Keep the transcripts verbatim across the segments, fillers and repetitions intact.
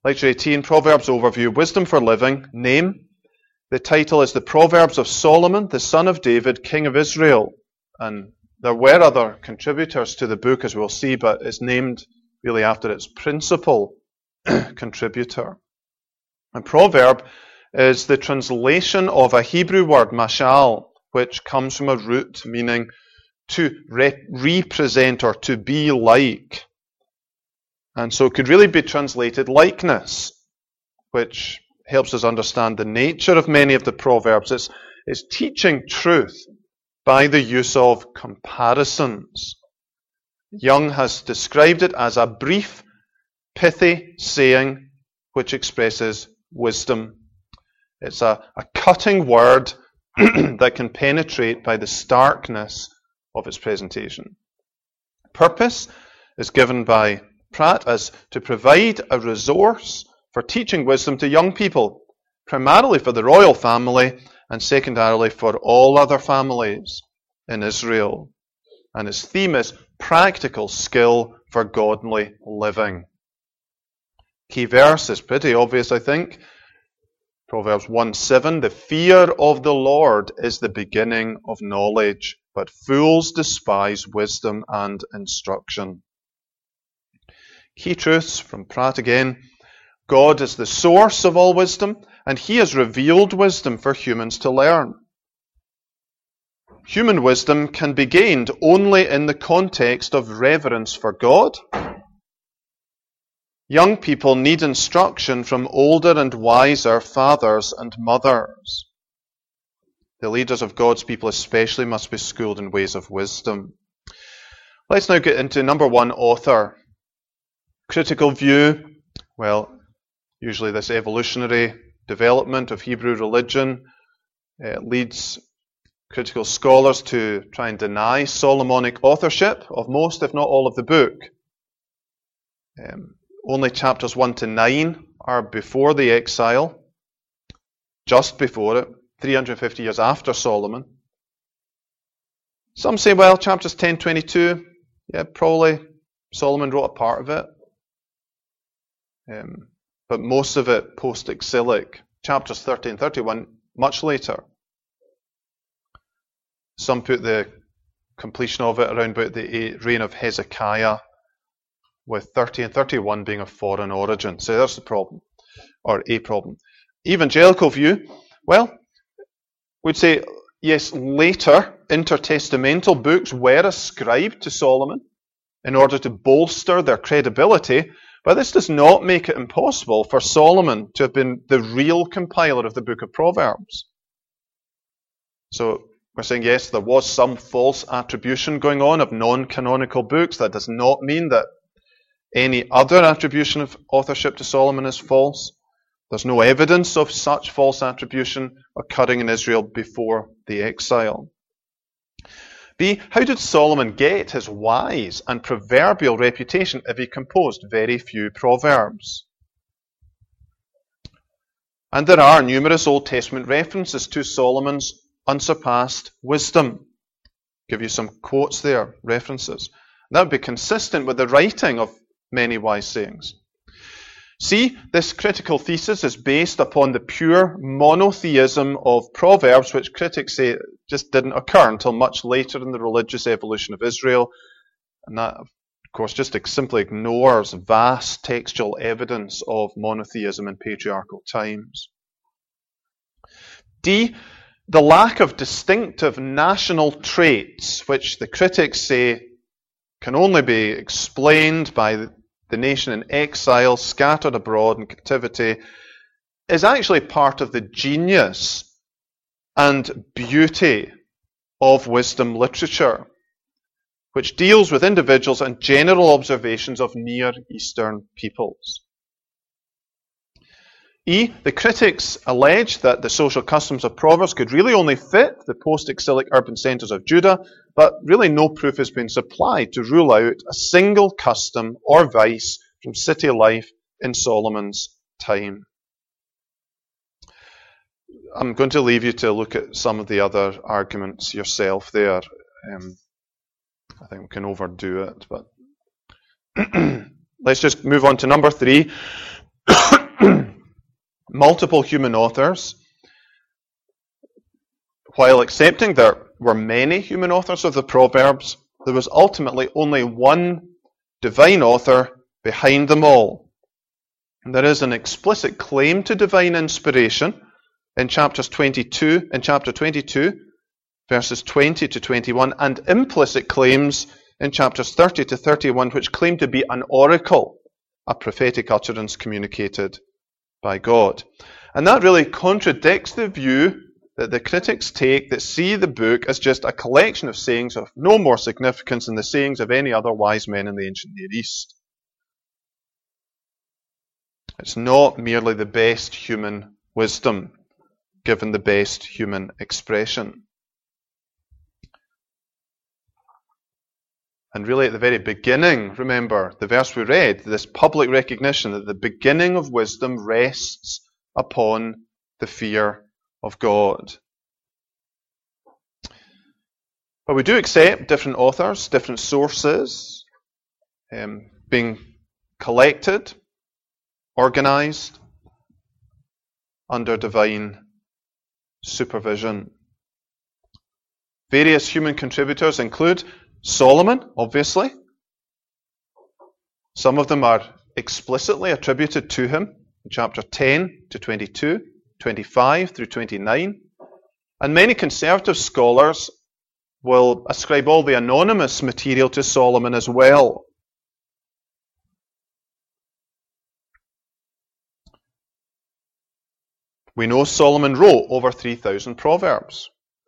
Lecture eighteen, Proverbs Overview, Wisdom for Living. Name. The title is The Proverbs of Solomon, the son of David, king of Israel. And there were other contributors to the book, as we'll see, but it's named really after its principal contributor. A proverb is the translation of a Hebrew word, mashal, which comes from a root meaning to re- represent or to be like. And so it could really be translated likeness, which helps us understand the nature of many of the proverbs. It's, it's teaching truth by the use of comparisons. Young has described it as a brief, pithy saying which expresses wisdom. It's a, a cutting word that can penetrate by the starkness of its presentation. Purpose is given by Pratt as to provide a resource for teaching wisdom to young people, primarily for the royal family and secondarily for all other families in Israel. And its theme is practical skill for godly living. Key verse is pretty obvious, I think. Proverbs one seven, the fear of the Lord is the beginning of knowledge, but fools despise wisdom and instruction. Key truths from Pratt again. God is the source of all wisdom, and He has revealed wisdom for humans to learn. Human wisdom can be gained only in the context of reverence for God. Young people need instruction from older and wiser fathers and mothers. The leaders of God's people especially must be schooled in ways of wisdom. Let's now get into number one, author. Critical view. Well, usually this evolutionary development of Hebrew religion uh, leads critical scholars to try and deny Solomonic authorship of most, if not all, of the book. Um, only chapters one to nine are before the exile, just before it, three hundred fifty years after Solomon. Some say, well, chapters ten to twenty-two, yeah, probably Solomon wrote a part of it. Um, but most of it post-exilic. Chapters thirty and thirty-one, much later. Some put the completion of it around about the reign of Hezekiah, with thirty and thirty-one being of foreign origin. So there's the problem, or a problem. Evangelical view, well, we'd say, yes, later intertestamental books were ascribed to Solomon in order to bolster their credibility, but this does not make it impossible for Solomon to have been the real compiler of the book of Proverbs. So we're saying, yes, there was some false attribution going on of non-canonical books. That does not mean that any other attribution of authorship to Solomon is false. There's no evidence of such false attribution occurring in Israel before the exile. B. How did Solomon get his wise and proverbial reputation if he composed very few proverbs? And there are numerous Old Testament references to Solomon's unsurpassed wisdom. I'll give you some quotes there, references. That would be consistent with the writing of many wise sayings. See, this critical thesis is based upon the pure monotheism of Proverbs, which critics say just didn't occur until much later in the religious evolution of Israel. And that, of course, just simply ignores vast textual evidence of monotheism in patriarchal times. D. The lack of distinctive national traits, which the critics say can only be explained by the the nation in exile, scattered abroad in captivity, is actually part of the genius and beauty of wisdom literature, which deals with individuals and general observations of Near Eastern peoples. E. The critics allege that the social customs of Proverbs could really only fit the post-exilic urban centres of Judah, but really no proof has been supplied to rule out a single custom or vice from city life in Solomon's time. I'm going to leave you to look at some of the other arguments yourself there. Um, I think we can overdo it, but let's just move on to number three. Multiple human authors, while accepting there were many human authors of the Proverbs, there was ultimately only one divine author behind them all. And there is an explicit claim to divine inspiration in chapters twenty-two, in chapter twenty-two, verses twenty to twenty-one, and implicit claims in chapters thirty to thirty-one, which claim to be an oracle, a prophetic utterance communicated by God. And that really contradicts the view that the critics take that see the book as just a collection of sayings of no more significance than the sayings of any other wise men in the ancient Near East. It's not merely the best human wisdom given the best human expression. And really at the very beginning, remember the verse we read, this public recognition that the beginning of wisdom rests upon the fear of God. But we do accept different authors, different sources, um, being collected, organized under divine supervision. Various human contributors include Solomon, obviously. Some of them are explicitly attributed to him in chapter ten to twenty-two, twenty-five through twenty-nine. And many conservative scholars will ascribe all the anonymous material to Solomon as well. We know Solomon wrote over three thousand proverbs.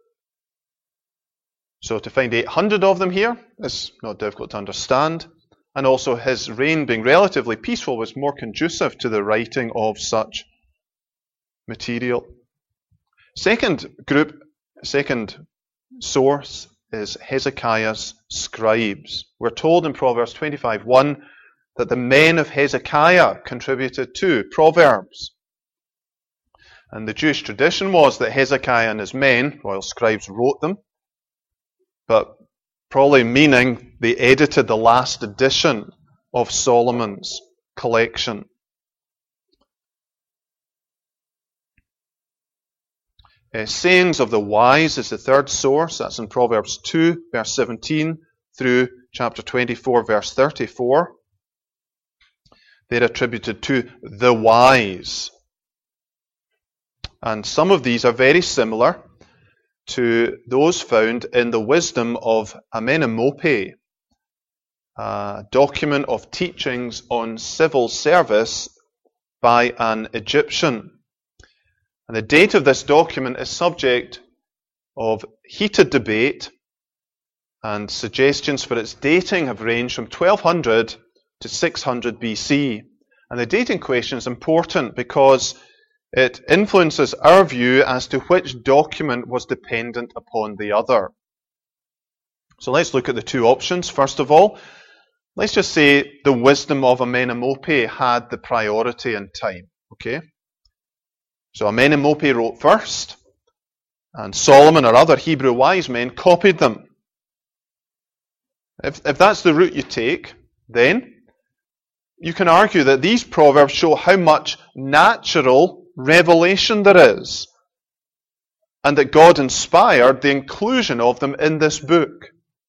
So to find eight hundred of them here is not difficult to understand. And also his reign being relatively peaceful was more conducive to the writing of such material. Second group, second source is Hezekiah's scribes. We're told in Proverbs twenty-five one that the men of Hezekiah contributed to Proverbs. And the Jewish tradition was that Hezekiah and his men, royal scribes, wrote them, but probably meaning they edited the last edition of Solomon's collection. Uh, sayings of the wise is the third source. That's in Proverbs two, verse seventeen, through chapter twenty-four, verse thirty-four. They're attributed to the wise. And some of these are very similar to those found in the Wisdom of Amenemope, a document of teachings on civil service by an Egyptian. And the date of this document is subject of heated debate, and suggestions for its dating have ranged from twelve hundred to six hundred B C. And the dating question is important because it influences our view as to which document was dependent upon the other. So let's look at the two options. First of all, let's just say the Wisdom of Amenemope had the priority in time. Okay? So Amenemope wrote first, and Solomon or other Hebrew wise men copied them. If, if that's the route you take, then you can argue that these proverbs show how much natural revelation there is, and that God inspired the inclusion of them in this book.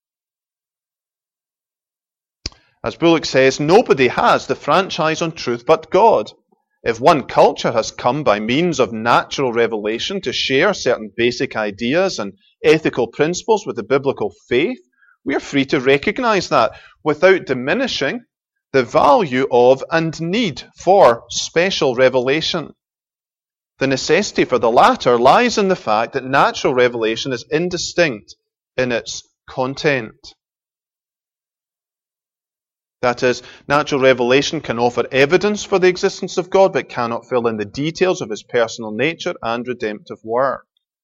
As Bullock says, nobody has the franchise on truth but God. If one culture has come by means of natural revelation to share certain basic ideas and ethical principles with the biblical faith, we are free to recognize that without diminishing the value of and need for special revelation. The necessity for the latter lies in the fact that natural revelation is indistinct in its content. That is, natural revelation can offer evidence for the existence of God, but cannot fill in the details of his personal nature and redemptive work.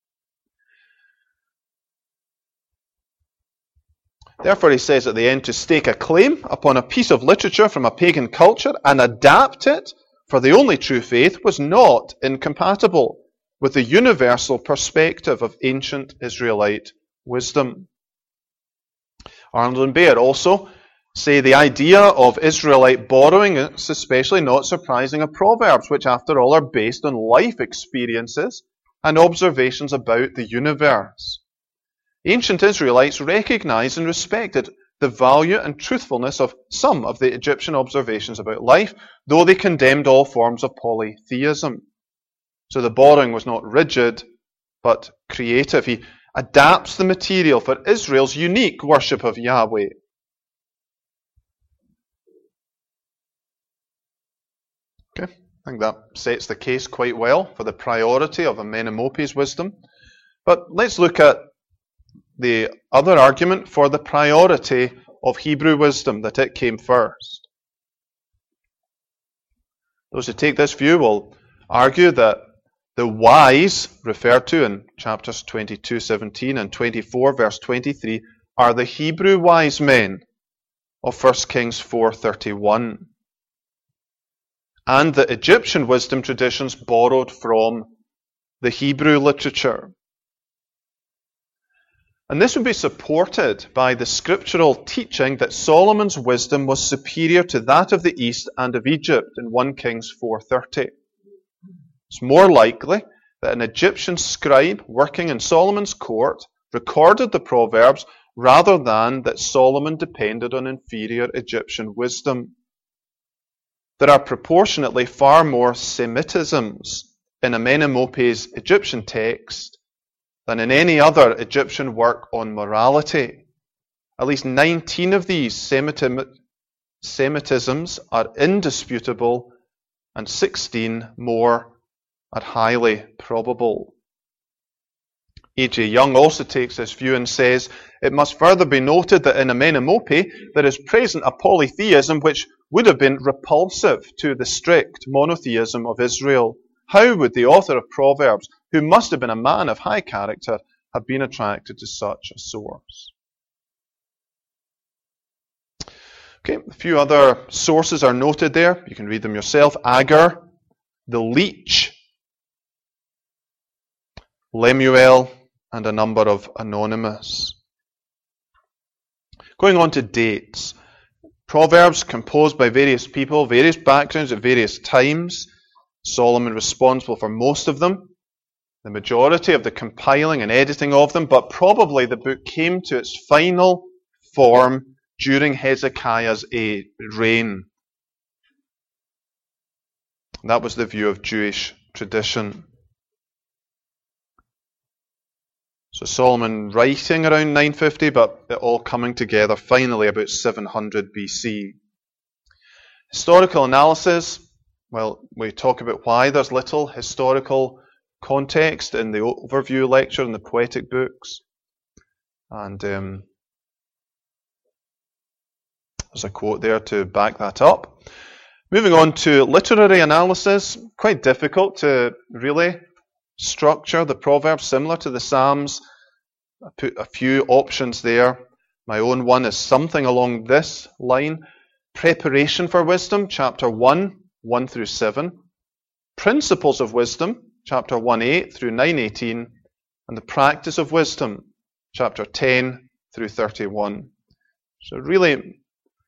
Therefore, he says at the end, to stake a claim upon a piece of literature from a pagan culture and adapt it for the only true faith was not incompatible with the universal perspective of ancient Israelite wisdom. Arnold and Baer also say the idea of Israelite borrowing is especially not surprising of Proverbs, which after all are based on life experiences and observations about the universe. Ancient Israelites recognized and respected the value and truthfulness of some of the Egyptian observations about life, though they condemned all forms of polytheism. So the borrowing was not rigid, but creative. He adapts the material for Israel's unique worship of Yahweh. Okay, I think that sets the case quite well for the priority of Amenemope's wisdom. But let's look at the other argument for the priority of Hebrew wisdom, that it came first. Those who take this view will argue that the wise, referred to in chapters twenty-two seventeen and twenty-four verse twenty-three, are the Hebrew wise men of First Kings four thirty-one. And the Egyptian wisdom traditions borrowed from the Hebrew literature. And this would be supported by the scriptural teaching that Solomon's wisdom was superior to that of the East and of Egypt in First Kings four thirty. It's more likely that an Egyptian scribe working in Solomon's court recorded the Proverbs rather than that Solomon depended on inferior Egyptian wisdom. There are proportionately far more Semitisms in Amenemope's Egyptian text than in any other Egyptian work on morality. At least nineteen of these Semitisms are indisputable and sixteen more are highly probable. A J Young also takes this view and says, it must further be noted that in Amenemope there is present a polytheism which would have been repulsive to the strict monotheism of Israel. How would the author of Proverbs, who must have been a man of high character, have been attracted to such a source? Okay, a few other sources are noted there. You can read them yourself. Agur, the leech, Lemuel, and a number of anonymous. Going on to dates. Proverbs composed by various people, various backgrounds at various times. Solomon responsible for most of them, the majority of the compiling and editing of them, but probably the book came to its final form during Hezekiah's reign. That was the view of Jewish tradition. So Solomon writing around nine fifty, but it all coming together finally about seven hundred B C. Historical analysis. Well, we talk about why there's little historical context in the overview lecture in the poetic books. And um, there's a quote there to back that up. Moving on to literary analysis. Quite difficult to really structure the Proverbs similar to the Psalms. I put a few options there. My own one is something along this line. Preparation for wisdom, chapter one, one through seven. Principles of wisdom, chapter one eight through nine eighteen. And the practice of wisdom, chapter ten through thirty-one. So really,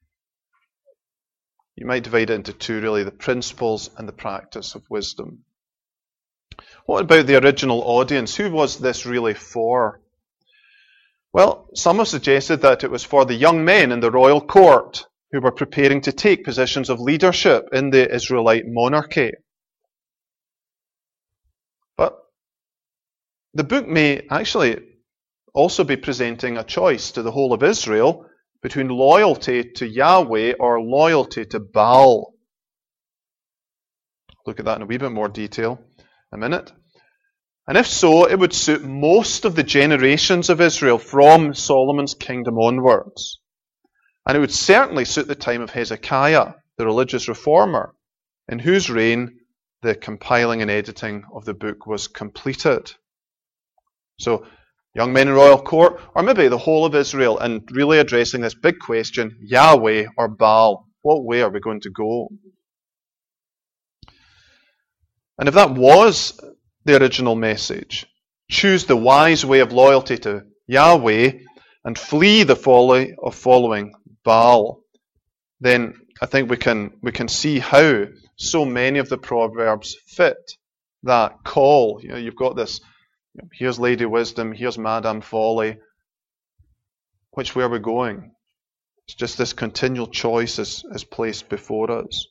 you might divide it into two, really, the principles and the practice of wisdom. What about the original audience? Who was this really for? Well, some have suggested that it was for the young men in the royal court who were preparing to take positions of leadership in the Israelite monarchy. But the book may actually also be presenting a choice to the whole of Israel between loyalty to Yahweh or loyalty to Baal. Look at that in a wee bit more detail in a minute. And if so, it would suit most of the generations of Israel from Solomon's kingdom onwards. And it would certainly suit the time of Hezekiah, the religious reformer, in whose reign the compiling and editing of the book was completed. So, young men in royal court, or maybe the whole of Israel, and really addressing this big question, Yahweh or Baal? What way are we going to go? And if that was the original message, choose the wise way of loyalty to Yahweh and flee the folly of following Baal, then I think we can we can see how so many of the Proverbs fit that call. You know, you've got this, you know, here's Lady Wisdom, here's Madame Folly. Which way are we going? It's just this continual choice is, is placed before us.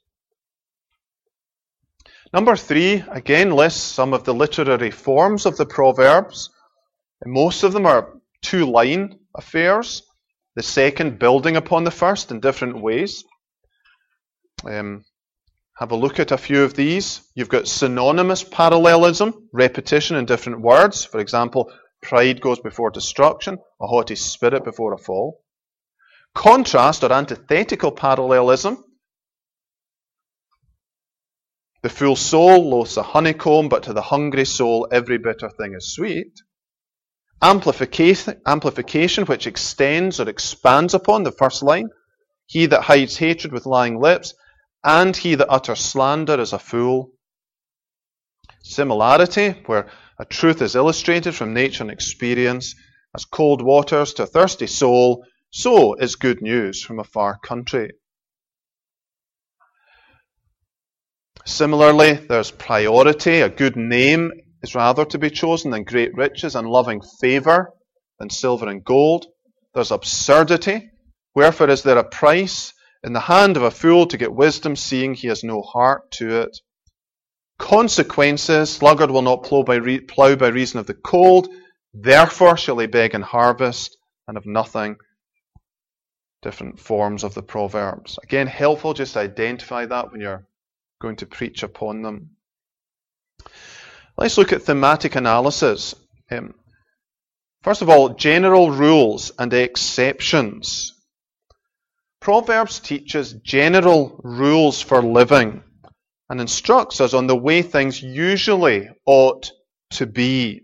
Number three, again, lists some of the literary forms of the Proverbs. And most of them are two-line affairs. The second building upon the first in different ways. Um, have a look at a few of these. You've got synonymous parallelism, repetition in different words. For example, pride goes before destruction, a haughty spirit before a fall. Contrast or antithetical parallelism. The full soul loathes a honeycomb, but to the hungry soul every bitter thing is sweet. Amplification, amplification which extends or expands upon the first line. He that hides hatred with lying lips, and he that utters slander is a fool. Similarity, where a truth is illustrated from nature and experience, as cold waters to a thirsty soul, so is good news from a far country. Similarly, there's priority. A good name is rather to be chosen than great riches, and loving favour than silver and gold. There's absurdity. Wherefore is there a price in the hand of a fool to get wisdom, seeing he has no heart to it? Consequences. Sluggard will not plough by, re- plough by reason of the cold. Therefore shall he beg and harvest, and have nothing. Different forms of the Proverbs. Again, helpful just to identify that when you're going to preach upon them. Let's look at thematic analysis. Um, first of all, general rules and exceptions. Proverbs teaches general rules for living and instructs us on the way things usually ought to be.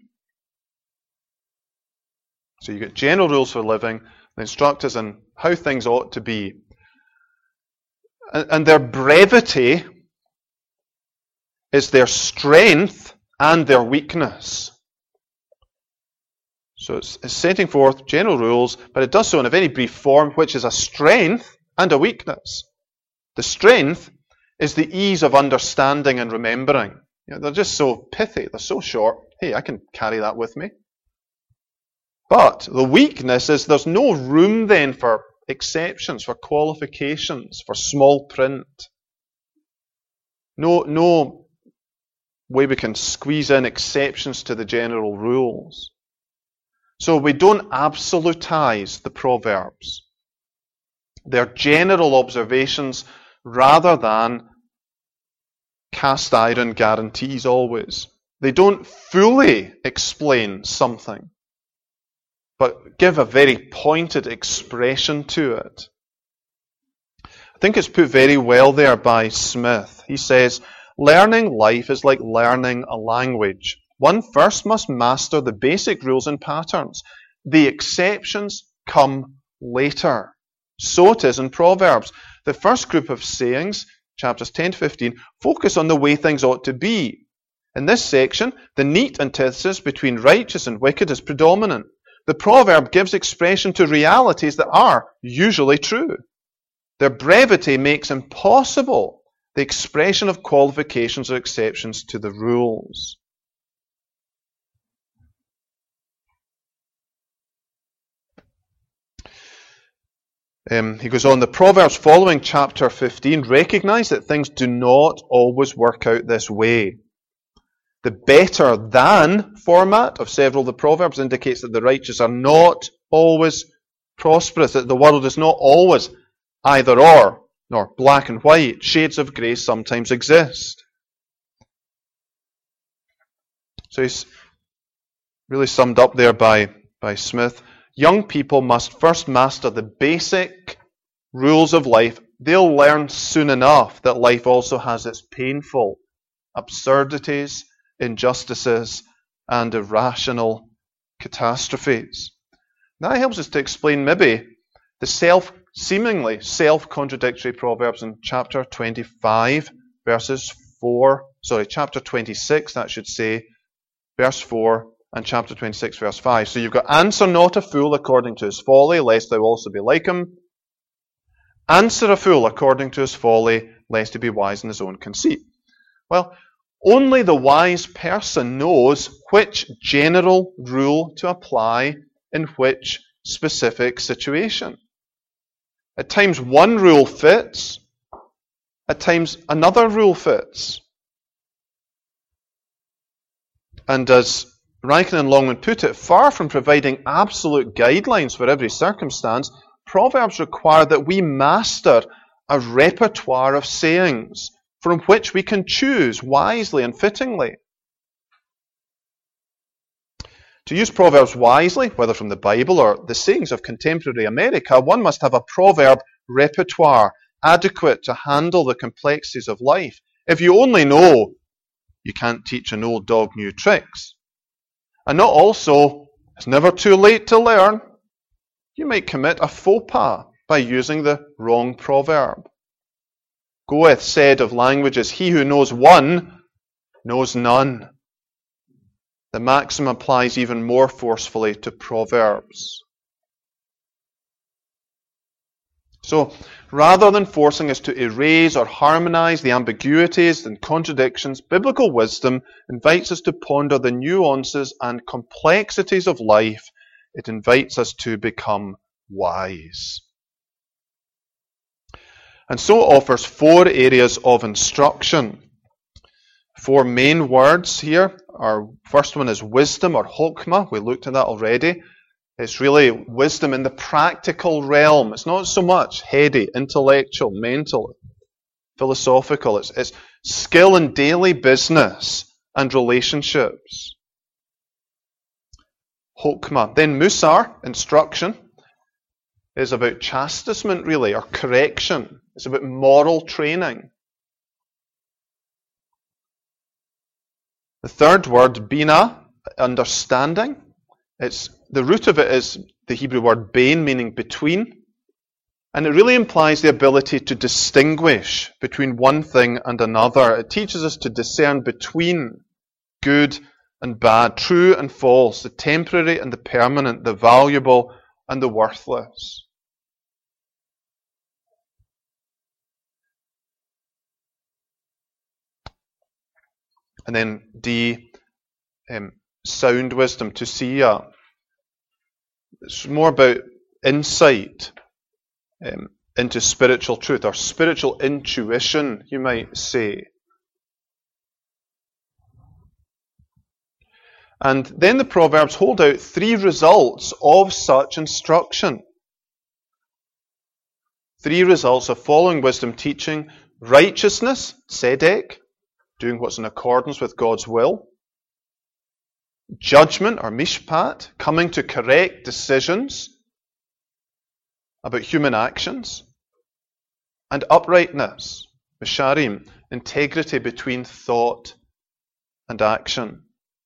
So you get general rules for living, they instruct us on how things ought to be. And, and their brevity is their strength and their weakness. So it's, it's setting forth general rules, but it does so in a very brief form, which is a strength and a weakness. The strength is the ease of understanding and remembering. You know, they're just so pithy, they're so short. Hey, I can carry that with me. But the weakness is there's no room then for exceptions, for qualifications, for small print. No, no way we can squeeze in exceptions to the general rules. So we don't absolutize the Proverbs. They're general observations rather than cast iron guarantees always. They don't fully explain something, but give a very pointed expression to it. I think it's put very well there by Smith. He says, learning life is like learning a language. One first must master the basic rules and patterns. The exceptions come later. So it is in Proverbs. The first group of sayings, chapters ten to fifteen, focus on the way things ought to be. In this section, the neat antithesis between righteous and wicked is predominant. The proverb gives expression to realities that are usually true. Their brevity makes impossible the expression of qualifications or exceptions to the rules. Um, he goes on, the Proverbs following chapter fifteen recognize that things do not always work out this way. The better than format of several of the Proverbs indicates that the righteous are not always prosperous, that the world is not always either or, nor black and white. Shades of grey sometimes exist. So he's really summed up there by, by Smith. Young people must first master the basic rules of life. They'll learn soon enough that life also has its painful absurdities, injustices, and irrational catastrophes. That helps us to explain maybe the self, seemingly self-contradictory Proverbs in chapter twenty-five, verses four, sorry, chapter twenty-six, that should say, verse four, and chapter twenty-six, verse five. So you've got, answer not a fool according to his folly, lest thou also be like him. Answer a fool according to his folly, lest he be wise in his own conceit. Well, only the wise person knows which general rule to apply in which specific situation. At times one rule fits, at times another rule fits. And as Rankin and Longman put it, far from providing absolute guidelines for every circumstance, Proverbs require that we master a repertoire of sayings from which we can choose wisely and fittingly. To use Proverbs wisely, whether from the Bible or the sayings of contemporary America, one must have a proverb repertoire adequate to handle the complexities of life. If you only know you can't teach an old dog new tricks, and not also, it's never too late to learn, you might commit a faux pas by using the wrong proverb. Goethe said of languages, he who knows one knows none. The maxim applies even more forcefully to Proverbs. So, rather than forcing us to erase or harmonize the ambiguities and contradictions, biblical wisdom invites us to ponder the nuances and complexities of life. It invites us to become wise. And so it offers four areas of instruction. Four main words here. Our first one is wisdom, or hokmah. We looked at that already. It's really wisdom in the practical realm. It's not so much heady, intellectual, mental, philosophical. It's, it's skill in daily business and relationships. Hokmah. Then musar, instruction, is about chastisement, really, or correction. It's about moral training. The third word, bina, understanding. It's the root of it is the Hebrew word bain, meaning between. And it really implies the ability to distinguish between one thing and another. It teaches us to discern between good and bad, true and false, the temporary and the permanent, the valuable and the worthless. And then D, um, sound wisdom, tusia. It's more about insight um, into spiritual truth, or spiritual intuition, you might say. And then the Proverbs hold out three results of such instruction. Three results of following wisdom teaching: righteousness, tzedek, doing what's in accordance with God's will; judgment, or mishpat, coming to correct decisions about human actions; and uprightness, misharim, integrity between thought and action.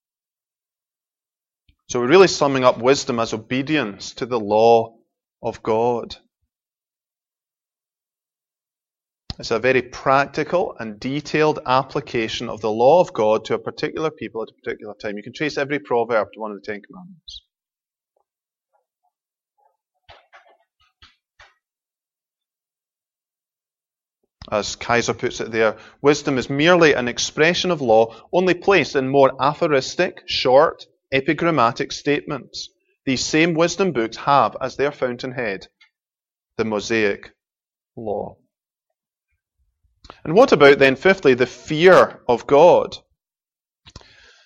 So we're really summing up wisdom as obedience to the law of God. It's a very practical and detailed application of the law of God to a particular people at a particular time. You can trace every proverb to one of the Ten Commandments. As Kaiser puts it there, wisdom is merely an expression of law, only placed in more aphoristic, short, epigrammatic statements. These same wisdom books have as their fountainhead the Mosaic law. And what about then, fifthly, the fear of God? A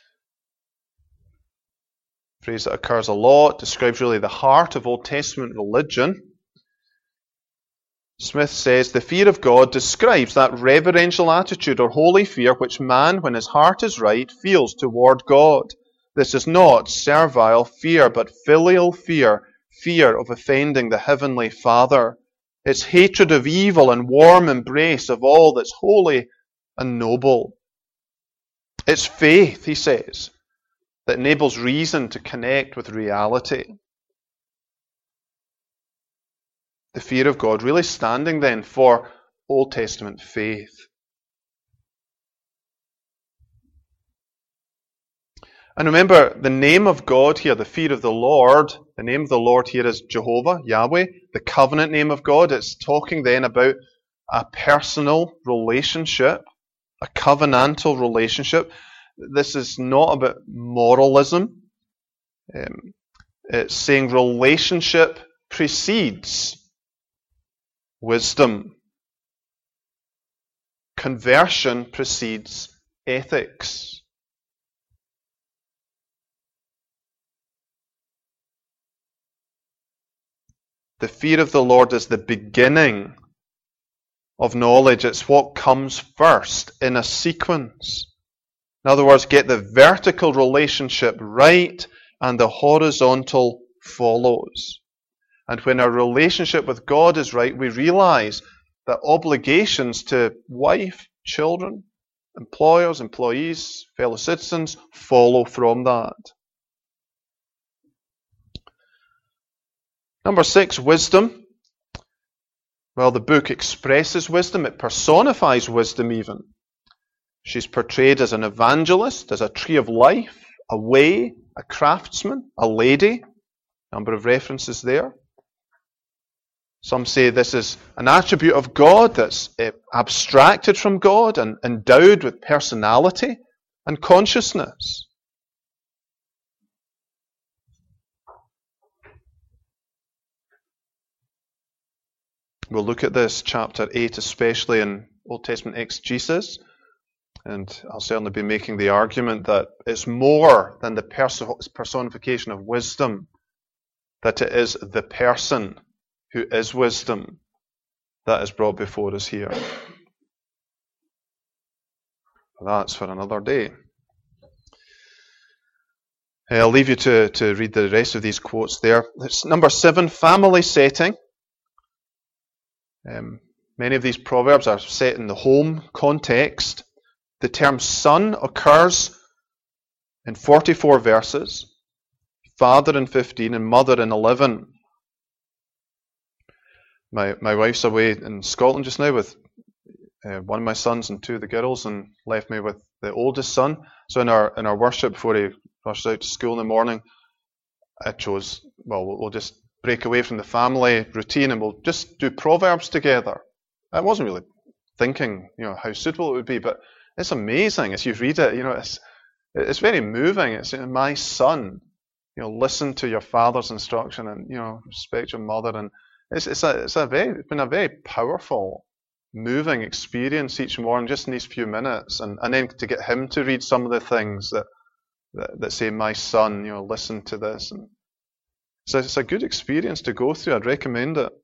phrase that occurs a lot, describes really the heart of Old Testament religion. Smith says, the fear of God describes that reverential attitude or holy fear which man, when his heart is right, feels toward God. This is not servile fear, but filial fear, fear of offending the Heavenly Father. It's hatred of evil and warm embrace of all that's holy and noble. It's faith, he says, that enables reason to connect with reality. The fear of God really standing then for Old Testament faith. And remember, the name of God here, the fear of the Lord, the name of the Lord here is Jehovah, Yahweh, the covenant name of God. It's talking then about a personal relationship, a covenantal relationship. This is not about moralism. Um, it's saying relationship precedes wisdom. Conversion precedes ethics. The fear of the Lord is the beginning of knowledge. It's what comes first in a sequence. In other words, get the vertical relationship right and the horizontal follows. And when our relationship with God is right, we realize that obligations to wife, children, employers, employees, fellow citizens follow from that. Number six, wisdom. Well, the book expresses wisdom. It personifies wisdom even. She's portrayed as an evangelist, as a tree of life, a way, a craftsman, a lady. Number of references there. Some say this is an attribute of God that's abstracted from God and endowed with personality and consciousness. We'll look at this, chapter eight, especially in Old Testament exegesis. And I'll certainly be making the argument that it's more than the personification of wisdom, that it is the person who is wisdom that is brought before us here. That's for another day. I'll leave you to, to read the rest of these quotes there. It's number seven, family setting. Um, many of these proverbs are set in the home context. The term son occurs in forty-four verses, father in fifteen, and mother in eleven. My my wife's away in Scotland just now with uh, one of my sons and two of the girls, and left me with the oldest son. So in our in our worship before he rushes out to school in the morning, I chose, well, we'll just break away from the family routine and we'll just do Proverbs together. I wasn't really thinking, you know, how suitable it would be, but it's amazing as you read it. You know, it's it's very moving. It's, you know, my son, you know, listen to your father's instruction and, you know, respect your mother. And it's it's a it's a very it's been a very powerful, moving experience each morning, just in these few minutes, and and then to get him to read some of the things that that, that say, my son, you know, listen to this. And so it's a good experience to go through. I'd recommend it.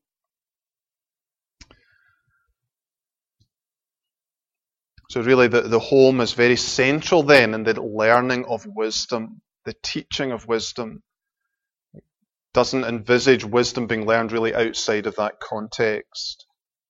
So really the, the home is very central then in the learning of wisdom, the teaching of wisdom. It doesn't envisage wisdom being learned really outside of that context.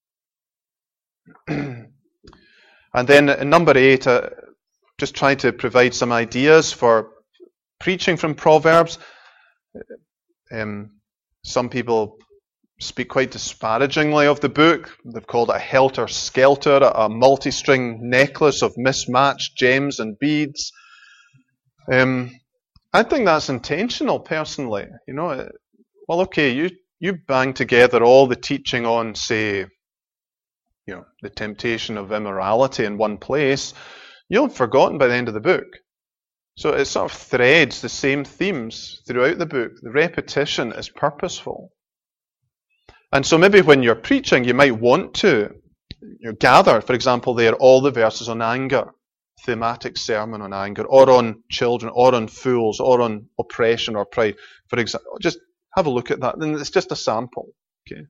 And then in number eight, uh, just trying to provide some ideas for preaching from Proverbs. Um, some people speak quite disparagingly of the book. They've called it a helter-skelter, a multi-string necklace of mismatched gems and beads. Um, I think that's intentional, personally. You know, well, okay, you you bang together all the teaching on, say, you know, the temptation of immorality in one place. You'll have forgotten by the end of the book. So it sort of threads the same themes throughout the book. The repetition is purposeful. And so maybe when you're preaching, you might want to you know, gather, for example, there all the verses on anger, thematic sermon on anger, or on children, or on fools, or on oppression or pride. For example, just have a look at that. And it's just a sample. Okay.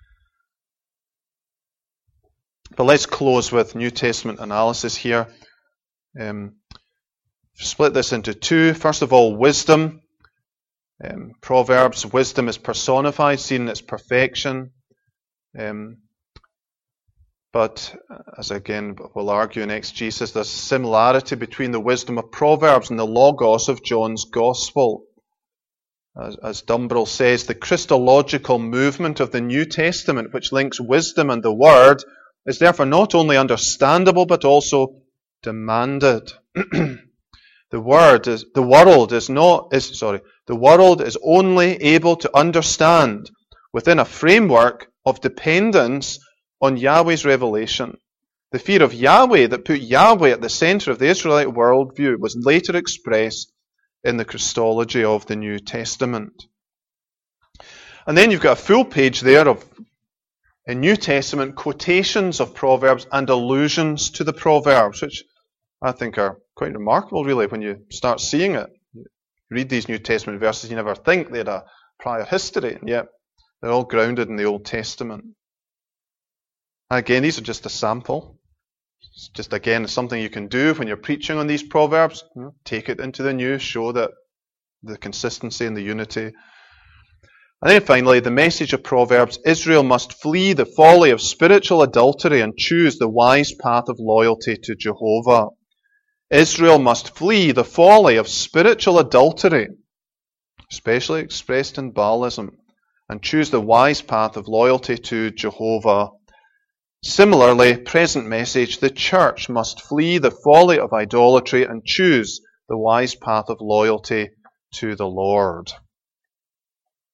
But let's close with New Testament analysis here. Um, split this into two. First of all, wisdom. Um, Proverbs, wisdom is personified, seen in its perfection. Um, but, as again we'll argue in exegesis, there's a similarity between the wisdom of Proverbs and the Logos of John's Gospel. As, as Dumbrell says, the Christological movement of the New Testament, which links wisdom and the Word, is therefore not only understandable but also demanded. The word is the world is not is sorry, the world is only able to understand within a framework of dependence on Yahweh's revelation. The fear of Yahweh that put Yahweh at the center of the Israelite worldview was later expressed in the Christology of the New Testament. And then you've got a full page there of in New Testament quotations of Proverbs and allusions to the Proverbs, which I think are quite remarkable, really, when you start seeing it. You read these New Testament verses, you never think they had a prior history, and yet they're all grounded in the Old Testament. Again, these are just a sample. It's just, again, something you can do when you're preaching on these Proverbs. You know, take it into the New, show that the consistency and the unity. And then finally, the message of Proverbs, Israel must flee the folly of spiritual adultery and choose the wise path of loyalty to Jehovah. Israel must flee the folly of spiritual adultery, especially expressed in Baalism, and choose the wise path of loyalty to Jehovah. Similarly, present message, the church must flee the folly of idolatry and choose the wise path of loyalty to the Lord.